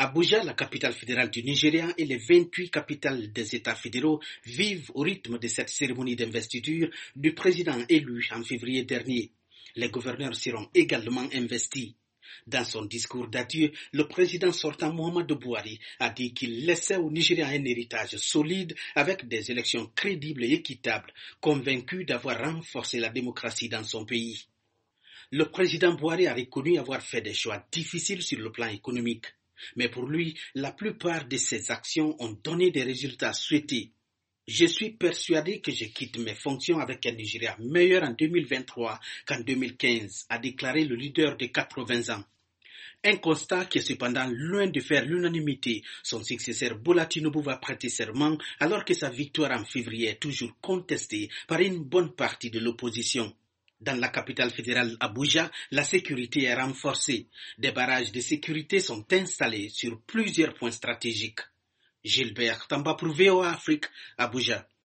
Abuja, la capitale fédérale du Nigeria, et les 28 capitales des États fédéraux vivent au rythme de cette cérémonie d'investiture du président élu en février dernier. Les gouverneurs seront également investis. Dans son discours d'adieu, le président sortant Muhammadu Buhari a dit qu'il laissait au Nigeria un héritage solide avec des élections crédibles et équitables, convaincu d'avoir renforcé la démocratie dans son pays. Le président Buhari a reconnu avoir fait des choix difficiles sur le plan économique. Mais pour lui, la plupart de ses actions ont donné des résultats souhaités. Je suis persuadé que je quitte mes fonctions avec un Nigeria meilleur en 2023 qu'en 2015, a déclaré le leader de 80 ans. Un constat qui est cependant loin de faire l'unanimité. Son successeur Bola Tinubu va prêter serment alors que sa victoire en février est toujours contestée par une bonne partie de l'opposition. Dans la capitale fédérale Abuja, la sécurité est renforcée. Des barrages de sécurité sont installés sur plusieurs points stratégiques. Gilbert Tamba pour VOA Afrique, Abuja.